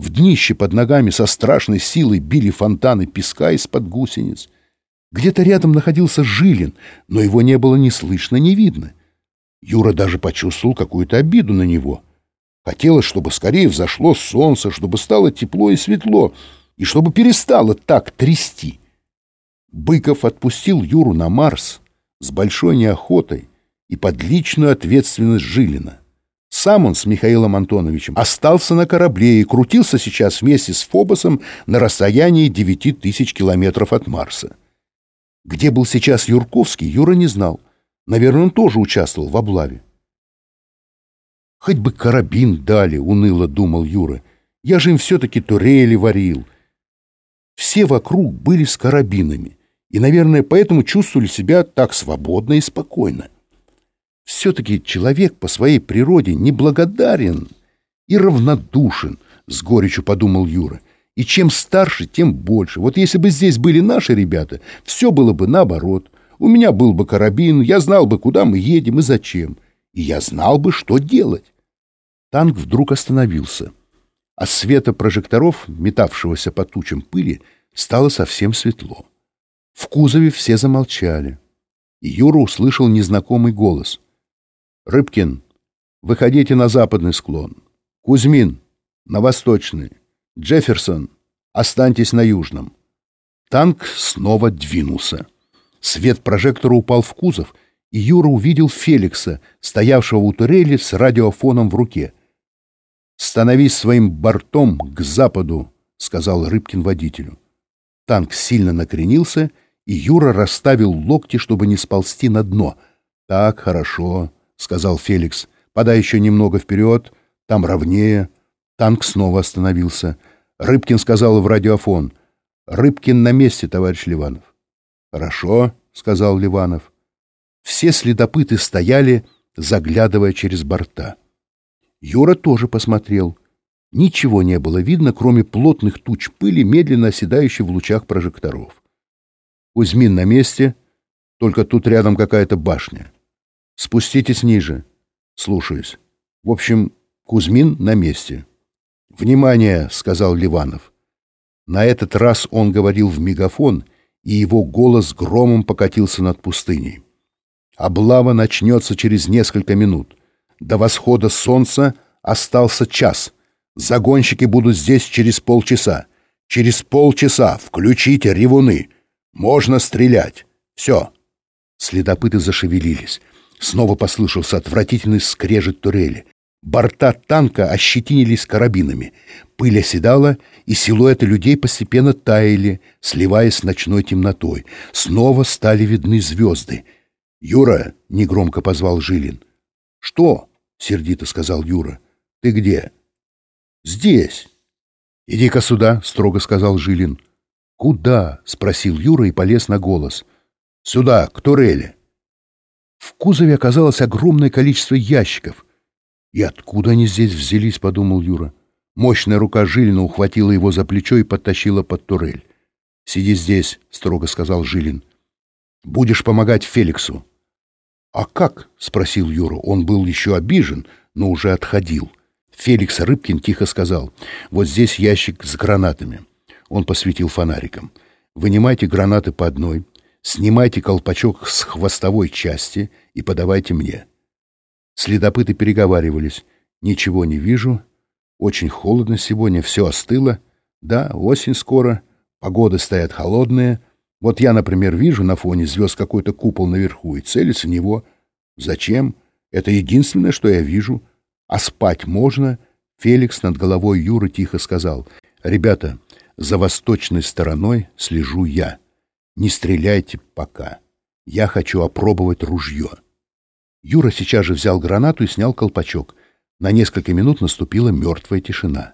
В днище под ногами со страшной силой били фонтаны песка из-под гусениц. Где-то рядом находился Жилин, но его не было ни слышно, ни видно. Юра даже почувствовал какую-то обиду на него. Хотелось, чтобы скорее взошло солнце, чтобы стало тепло и светло, и чтобы перестало так трясти. Быков отпустил Юру на Марс с большой неохотой и под личную ответственность Жилина. Сам он с Михаилом Антоновичем остался на корабле и крутился сейчас вместе с Фобосом на расстоянии 9000 километров от Марса. Где был сейчас Юрковский, Юра не знал. Наверное, он тоже участвовал в облаве. «Хоть бы карабин дали», — уныло думал Юра. «Я же им все-таки турели варил». Все вокруг были с карабинами, и, наверное, поэтому чувствовали себя так свободно и спокойно. Все-таки человек по своей природе неблагодарен и равнодушен, с горечью подумал Юра. И чем старше, тем больше. Вот если бы здесь были наши ребята, все было бы наоборот. У меня был бы карабин, я знал бы, куда мы едем и зачем. И я знал бы, что делать. Танк вдруг остановился. От света прожекторов, метавшегося по тучам пыли, стало совсем светло. В кузове все замолчали. И Юра услышал незнакомый голос. «Рыбкин, выходите на западный склон. Кузьмин, на восточный. Джефферсон, останьтесь на южном». Танк снова двинулся. Свет прожектора упал в кузов, и Юра увидел Феликса, стоявшего у турели с радиофоном в руке. «Становись своим бортом к западу», — сказал Рыбкин водителю. Танк сильно накренился, и Юра расставил локти, чтобы не сползти на дно. «Так, хорошо», — сказал Феликс. «Подай еще немного вперед, там ровнее». Танк снова остановился. Рыбкин сказал в радиофон: «Рыбкин на месте, товарищ Ливанов». «Хорошо», — сказал Ливанов. Все следопыты стояли, заглядывая через борта. Юра тоже посмотрел. Ничего не было видно, кроме плотных туч пыли, медленно оседающей в лучах прожекторов. «Кузьмин на месте, только тут рядом какая-то башня. Спуститесь ниже». «Слушаюсь. В общем, Кузьмин на месте». «Внимание!» — сказал Ливанов. На этот раз он говорил в мегафон, и его голос громом покатился над пустыней. «Облава начнется через несколько минут. До восхода солнца остался час. Загонщики будут здесь через полчаса. Через полчаса включите ревуны. Можно стрелять. Все». Следопыты зашевелились. Снова послышался отвратительный скрежет турели. Борта танка ощетинились карабинами. Пыль оседала, и силуэты людей постепенно таяли, сливаясь с ночной темнотой. Снова стали видны звезды. «Юра!» — негромко позвал Жилин. «Что?» — сердито сказал Юра. «Ты где?» «Здесь». «Иди-ка сюда», — строго сказал Жилин. «Куда?» — спросил Юра и полез на голос. «Сюда, к турели». В кузове оказалось огромное количество ящиков. «И откуда они здесь взялись?» — подумал Юра. Мощная рука Жилина ухватила его за плечо и подтащила под турель. «Сиди здесь», — строго сказал Жилин. «Будешь помогать Феликсу». «А как?» — спросил Юра. Он был еще обижен, но уже отходил. Феликс Рыбкин тихо сказал: «Вот здесь ящик с гранатами». Он посветил фонариком. «Вынимайте гранаты по одной, снимайте колпачок с хвостовой части и подавайте мне». Следопыты переговаривались. «Ничего не вижу. Очень холодно сегодня, все остыло. Да, осень скоро. Погоды стоят холодные. Вот я, например, вижу на фоне звезд какой-то купол наверху и целюсь в него. Зачем? Это единственное, что я вижу. А спать можно?» Феликс над головой Юры тихо сказал: «Ребята, за восточной стороной слежу я. Не стреляйте пока. Я хочу опробовать ружье». Юра сейчас же взял гранату и снял колпачок. На несколько минут наступила мертвая тишина.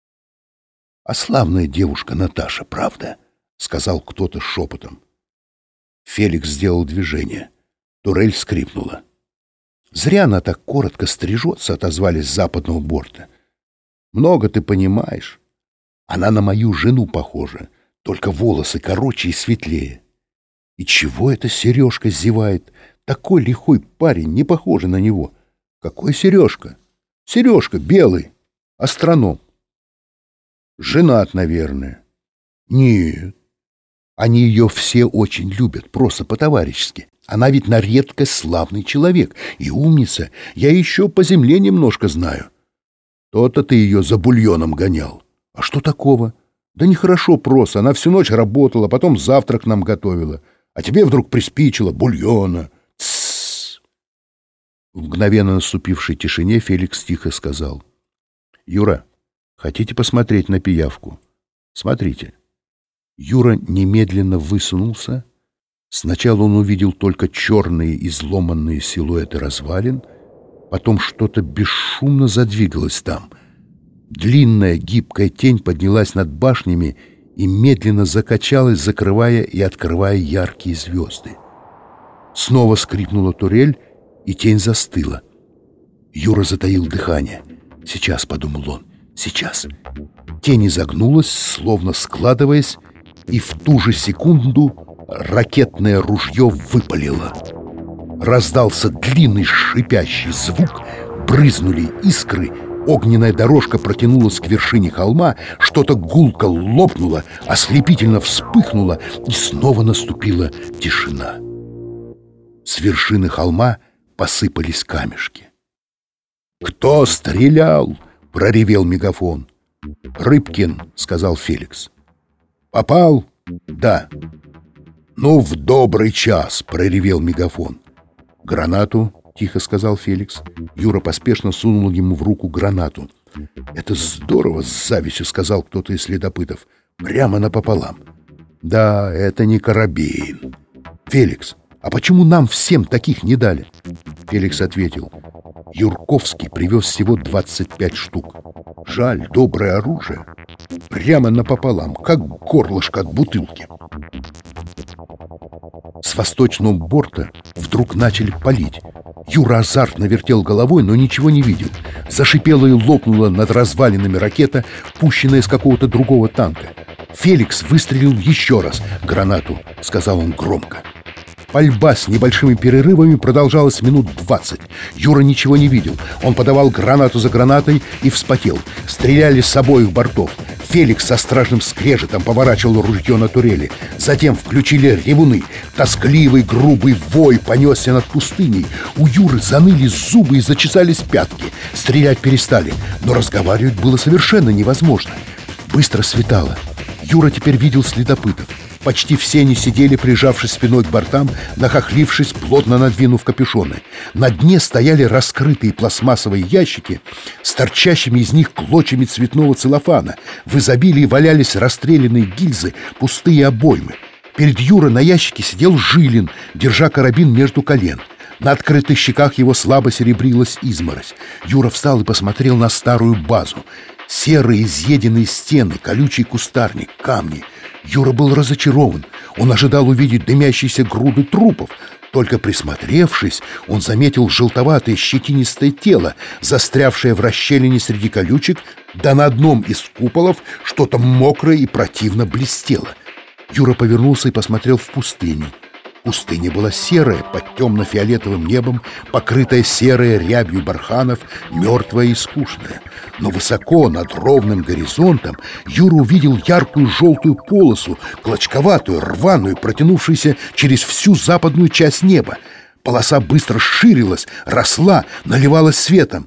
«А славная девушка Наташа, правда?» — сказал кто-то шепотом. Феликс сделал движение. Турель скрипнула. «Зря она так коротко стрижется», — отозвались с западного борта. «Много ты понимаешь. Она на мою жену похожа, только волосы короче и светлее. И чего это Сережка зевает? Такой лихой парень, не похожий на него. Какой Сережка? Сережка белый, астроном. Женат, наверное. Нет. Они ее все очень любят, просто по-товарищески. Она ведь на редкость славный человек и умница. Я еще по земле немножко знаю. То-то ты ее за бульоном гонял. А что такого? Да нехорошо просто. Она всю ночь работала, потом завтрак нам готовила. А тебе вдруг приспичило бульона. Тссс. В мгновенно наступившей тишине Феликс тихо сказал: «Юра, хотите посмотреть на пиявку? Смотрите». Юра немедленно высунулся. Сначала он увидел только черные изломанные силуэты развалин, потом что-то бесшумно задвигалось там. Длинная гибкая тень поднялась над башнями и медленно закачалась, закрывая и открывая яркие звезды. Снова скрипнула турель, и тень застыла. Юра затаил дыхание. «Сейчас», — подумал он, — «сейчас». Тень изогнулась, словно складываясь, и в ту же секунду ракетное ружье выпалило. Раздался длинный шипящий звук, брызнули искры, огненная дорожка протянулась к вершине холма, что-то гулко лопнуло, ослепительно вспыхнуло, и снова наступила тишина. С вершины холма посыпались камешки. «Кто стрелял?» — проревел мегафон. «Рыбкин», — сказал Феликс. «Попал?» «Да». «Ну, в добрый час!» — проревел мегафон. «Гранату!» — тихо сказал Феликс. Юра поспешно сунул ему в руку гранату. «Это здорово!» — с завистью сказал кто-то из следопытов. «Прямо напополам». «Да, это не карабин». «Феликс, а почему нам всем таких не дали?» Феликс ответил: «Юрковский привез всего 25 штук. Жаль, доброе оружие. Прямо напополам, как горлышко от бутылки». С восточного борта вдруг начали палить. Юра азартно вертел головой, но ничего не видел. Зашипела и лопнула над развалинами ракета, пущенная из какого-то другого танка. Феликс выстрелил еще раз. «Гранату», — сказал он громко. Пальба с небольшими перерывами продолжалась минут 20. Юра ничего не видел. Он подавал гранату за гранатой и вспотел. Стреляли с обоих бортов. Феликс со страшным скрежетом поворачивал ружье на турели. Затем включили ревуны. Тоскливый грубый вой понесся над пустыней. У Юры заныли зубы и зачесались пятки. Стрелять перестали, но разговаривать было совершенно невозможно. Быстро светало. Юра теперь видел следопытов. Почти все они сидели, прижавшись спиной к бортам, нахохлившись, плотно надвинув капюшоны. На дне стояли раскрытые пластмассовые ящики с торчащими из них клочьями цветного целлофана. В изобилии валялись расстрелянные гильзы, пустые обоймы. Перед Юрой на ящике сидел Жилин, держа карабин между колен. На открытых щеках его слабо серебрилась изморозь. Юра встал и посмотрел на старую базу. Серые изъеденные стены, колючий кустарник, камни. Юра был разочарован. Он ожидал увидеть дымящиеся груды трупов. Только присмотревшись, он заметил желтоватое щетинистое тело, застрявшее в расщелине среди колючек, да на одном из куполов что-то мокрое и противно блестело. Юра повернулся и посмотрел в пустыню. Пустыня была серая, под темно-фиолетовым небом, покрытая серой рябью барханов, мертвая и скучная. Но высоко над ровным горизонтом Юра увидел яркую желтую полосу, клочковатую, рваную, протянувшуюся через всю западную часть неба. Полоса быстро ширилась, росла, наливалась светом.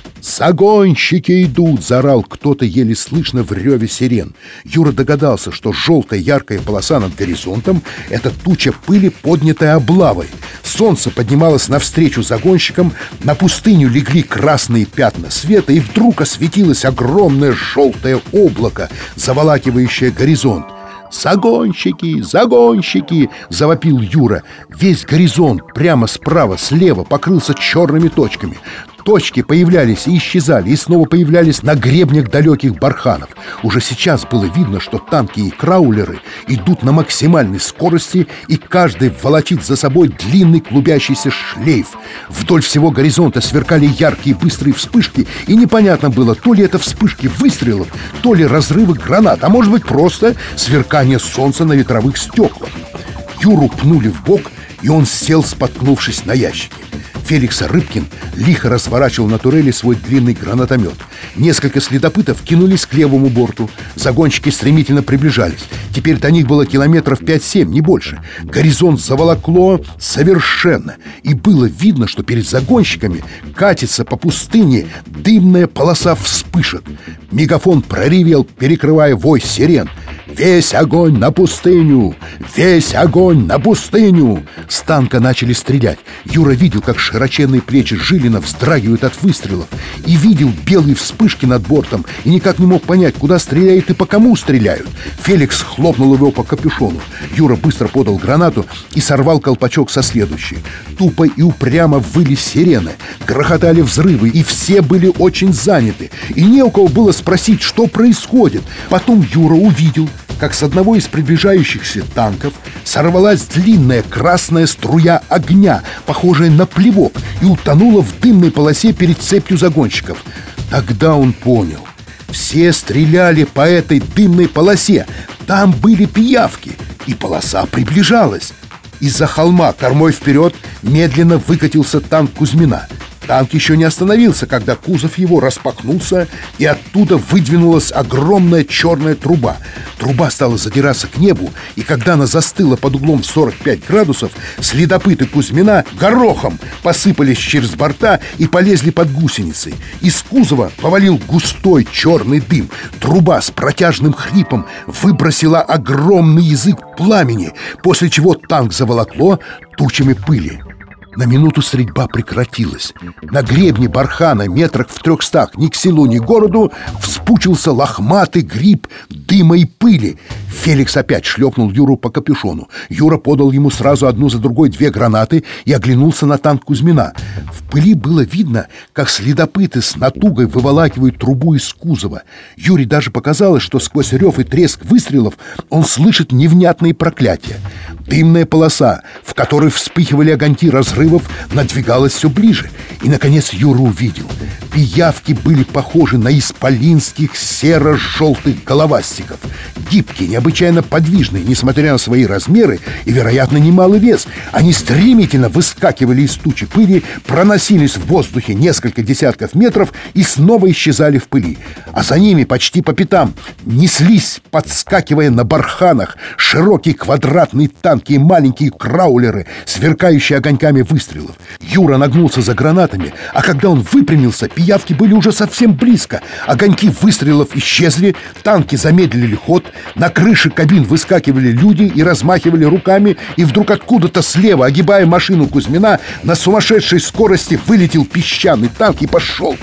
«Загонщики идут!» — заорал кто-то еле слышно в реве сирен. Юра догадался, что желтая яркая полоса над горизонтом — это туча пыли, поднятая облавой. Солнце поднималось навстречу загонщикам, на пустыню легли красные пятна света, и вдруг осветилось огромное желтое облако, заволакивающее горизонт. «Загонщики! Загонщики!» — завопил Юра. Весь горизонт прямо справа, слева покрылся черными точками. Точки появлялись и исчезали, и снова появлялись на гребнях далеких барханов. Уже сейчас было видно, что танки и краулеры идут на максимальной скорости, и каждый волочит за собой длинный клубящийся шлейф. Вдоль всего горизонта сверкали яркие быстрые вспышки, и непонятно было, то ли это вспышки выстрелов, то ли разрывы гранат, а может быть просто сверкание солнца на ветровых стеклах. Юру пнули в бок, и он сел, споткнувшись на ящике. Феликс Рыбкин лихо разворачивал на турели свой длинный гранатомет. Несколько следопытов кинулись к левому борту. Загонщики стремительно приближались. Теперь до них было километров 5-7, не больше. Горизонт заволокло совершенно, и было видно, что перед загонщиками катится по пустыне дымная полоса вспышек. Мегафон проревел, перекрывая вой сирен: «Весь огонь на пустыню! Весь огонь на пустыню!» С танка начали стрелять. Юра видел, как широченные плечи Жилина вздрагивают от выстрелов, и видел белые вспышки над бортом, и никак не мог понять, куда стреляют и по кому стреляют. Феликс хлопнул его по капюшону. Юра быстро подал гранату и сорвал колпачок со следующей. Тупо и упрямо выли сирены, грохотали взрывы, и все были очень заняты, и не у кого было спросить, что происходит. Потом Юра увидел, как с одного из приближающихся танков сорвалась длинная красная струя огня, похожая на плевок, и утонула в дымной полосе перед цепью загонщиков. Тогда он понял. Все стреляли по этой дымной полосе. Там были пиявки, и полоса приближалась. Из-за холма кормой вперед медленно выкатился танк Кузьмина. Танк еще не остановился, когда кузов его распахнулся, и оттуда выдвинулась огромная черная труба. Труба стала задираться к небу, и когда она застыла под углом в 45 градусов, следопыты Кузьмина горохом посыпались через борта и полезли под гусеницей. Из кузова повалил густой черный дым. Труба с протяжным хрипом выбросила огромный язык пламени, после чего танк заволокло тучами пыли. На минуту стрельба прекратилась. На гребне бархана, метрах в 300, ни к селу, ни к городу, вспучился лохматый гриб дыма и пыли. Феликс опять шлепнул Юру по капюшону. Юра подал ему сразу одну за другой 2 гранаты и оглянулся на танк Кузьмина. В пыли было видно, как следопыты с натугой выволакивают трубу из кузова. Юре даже показалось, что сквозь рев и треск выстрелов он слышит невнятные проклятия. Дымная полоса, в которой вспыхивали огоньки разрывов, надвигалась все ближе. И, наконец, Юра увидел. Пиявки были похожи на исполинских серо-желтых головастиков. Гибкие, необычайно подвижные, несмотря на свои размеры и, вероятно, немалый вес. Они стремительно выскакивали из тучи пыли, проносились в воздухе несколько десятков метров и снова исчезали в пыли. А за ними почти по пятам неслись, подскакивая на барханах, широкие квадратные танки и маленькие краулеры, сверкающие огоньками выстрелов. Юра нагнулся за гранатами, а когда он выпрямился, пиявки были уже совсем близко. Огоньки выстрелов исчезли, танки замедлили ход, на крыше кабин выскакивали люди и размахивали руками, и вдруг откуда-то слева, огибая машину Кузьмина, на сумасшедшей скорости вылетел песчаный танк и пошел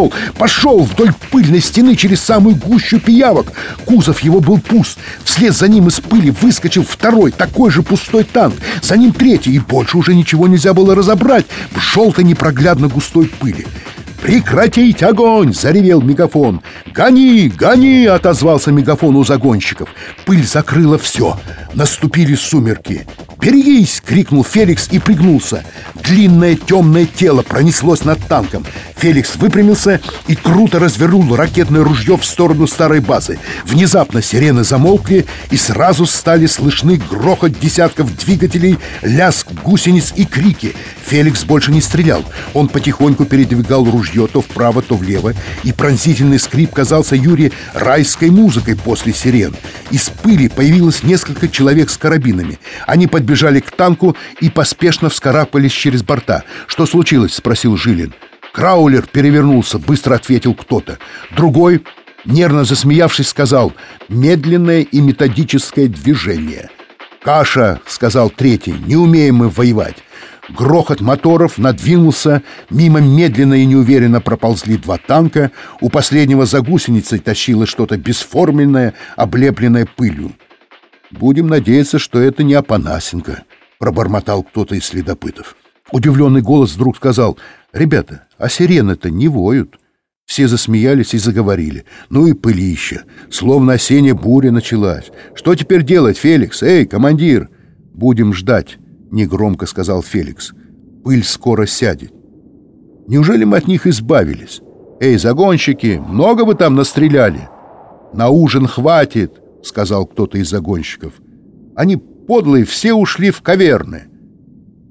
вдоль пыльной стены через самую гущу пиявок. Кузов его был пуст. Вслед за ним из пыли выскочил второй, такой же пустой танк. За ним третий, и больше уже ничего нельзя было разобрать в желтой непроглядно густой пыли. «Прекратить огонь!» — заревел мегафон. «Гони! Гони!» — отозвался мегафон у загонщиков. Пыль закрыла все. Наступили сумерки. «Берегись!» — крикнул Феликс и пригнулся. Длинное темное тело пронеслось над танком. Феликс выпрямился и круто развернул ракетное ружье в сторону старой базы. Внезапно сирены замолкли, и сразу стали слышны грохот десятков двигателей, лязг гусениц и крики. Феликс больше не стрелял. Он потихоньку передвигал ружье то вправо, то влево, и пронзительный скрип казался Юре райской музыкой после сирен. Из пыли появилось несколько человек с карабинами. Они подбежали к танку и поспешно вскарабкались через борта. «Что случилось?» — спросил Жилин. «Краулер перевернулся», — быстро ответил кто-то. Другой, нервно засмеявшись, сказал: «Медленное и методическое движение». «Каша», — сказал третий, — «не умеем мы воевать». Грохот моторов надвинулся, мимо медленно и неуверенно проползли 2 танка, у последнего за гусеницей тащило что-то бесформенное, облепленное пылью. «Будем надеяться, что это не Апанасенко», — пробормотал кто-то из следопытов. Удивленный голос вдруг сказал: «Ребята, а сирены-то не воют». Все засмеялись и заговорили. «Ну и пылища, словно осенняя буря началась. Что теперь делать, Феликс? Эй, командир!» «Будем ждать», — негромко сказал Феликс. «Пыль скоро сядет». «Неужели мы от них избавились? Эй, загонщики, много вы там настреляли?» «На ужин хватит», — сказал кто-то из загонщиков. «Они подлые, все ушли в каверны».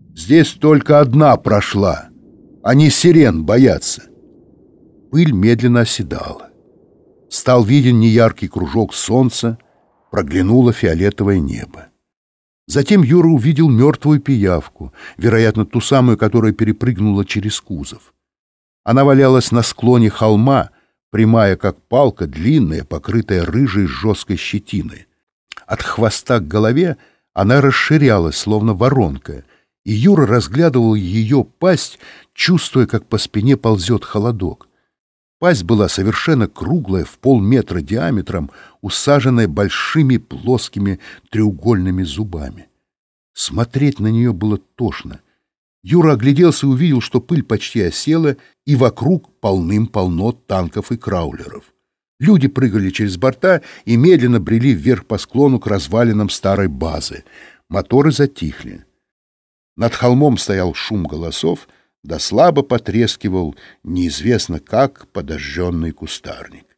Здесь только одна прошла. Они сирен боятся». Пыль медленно оседала. Стал виден неяркий кружок солнца, проглянуло фиолетовое небо. Затем Юра увидел мертвую пиявку, вероятно, ту самую, которая перепрыгнула через кузов. Она валялась на склоне холма, прямая как палка, длинная, покрытая рыжей жесткой щетиной. От хвоста к голове она расширялась, словно воронка, и Юра разглядывал ее пасть, чувствуя, как по спине ползет холодок. Пасть была совершенно круглая, в полметра диаметром, усаженная большими плоскими треугольными зубами. Смотреть на нее было тошно. Юра огляделся и увидел, что пыль почти осела, и вокруг полным-полно танков и краулеров. Люди прыгали через борта и медленно брели вверх по склону к развалинам старой базы. Моторы затихли. Над холмом стоял шум голосов, да слабо потрескивал неизвестно как подожженный кустарник.